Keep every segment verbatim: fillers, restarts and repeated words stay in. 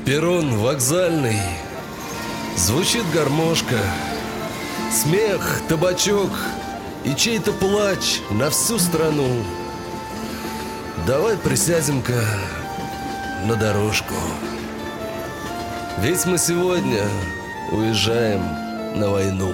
Перрон вокзальный, звучит гармошка, смех, табачок и чей-то плач на всю страну. Давай присядем-ка на дорожку, ведь мы сегодня уезжаем на войну.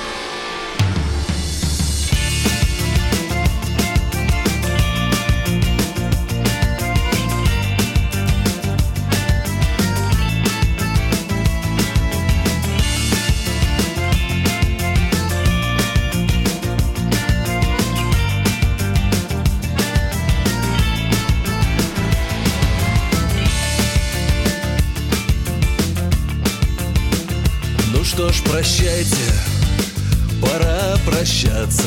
Ну что ж, прощайте, пора прощаться.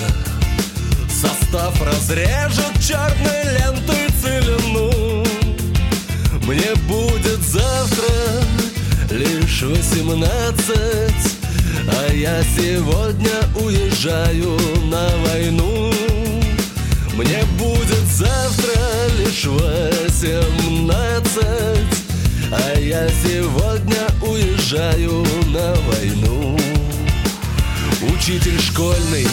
Состав разрежет черной лентой целину. Мне будет завтра лишь восемнадцать, а я сегодня уезжаю на войну. Мне будет завтра лишь восемнадцать, а я сегодня уезжаю на войну. Учитель школьный,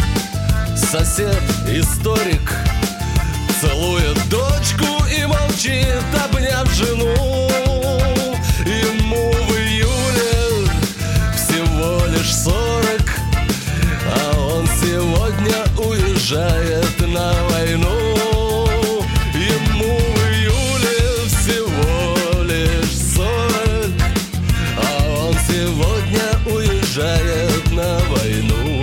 сосед, историк целует дочку и молчит, обняв жену. Ему в июле всего лишь сорок, а он сегодня уезжает на войну. Ему в июле всего лишь сорок, а он сегодня уезжает на войну.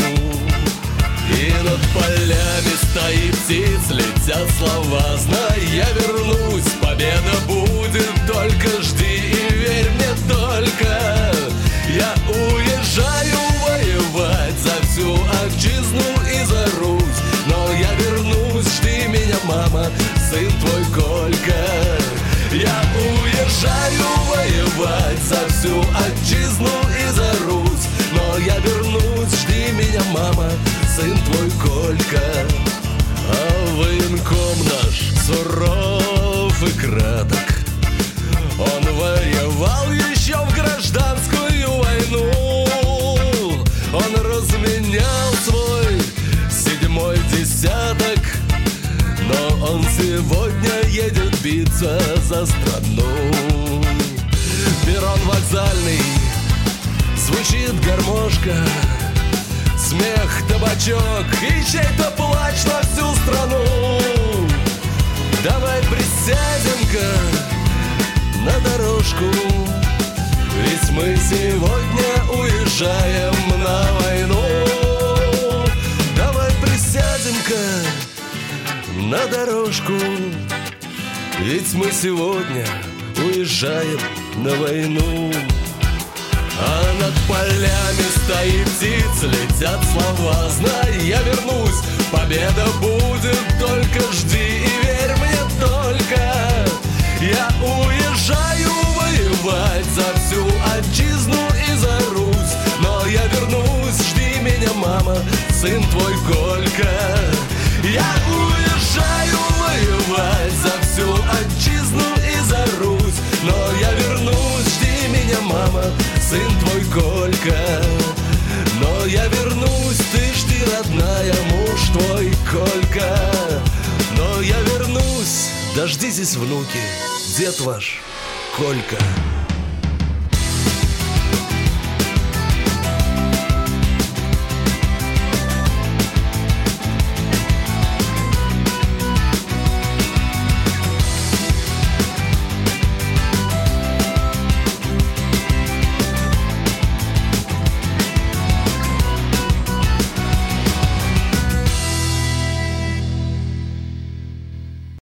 И над полями стоит птиц, летят слова: знай, я вернусь, победа будет, только жди и верь мне только. Я уезжаю воевать за всю отчизну и за Русь, но я вернусь, жди меня, мама, сын твой Колька. Я уезжаю воевать за всю отчизну и за Русь, но я вернусь, жди меня, мама, сын твой Колька. А военком наш суров и краток, он воевал еще в гражданскую войну. Он разменял свой седьмой десяток, но он сегодня едет биться за страну. Перрон вокзальный, звучит гармошка, смех, табачок и чей-то плач на всю страну. Давай присядем-ка на дорожку, ведь мы сегодня уезжаем на войну. Давай присядем-ка на дорожку, ведь мы сегодня уезжаем на войну. А над полями стоит птиц, летят слова: знай, я вернусь, победа будет, только жди и верь мне только. Я уезжаю воевать за всю отчизну и за Русь, но я вернусь, жди меня, мама, сын твой Колька. Я уезжаю воевать за всю отчизну и за Русь, но я вернусь, жди меня, мама, сын твой Колька. Но я вернусь, ты жди, родная, муж твой Колька. Но я вернусь, дождитесь, внуки, дед ваш Колька.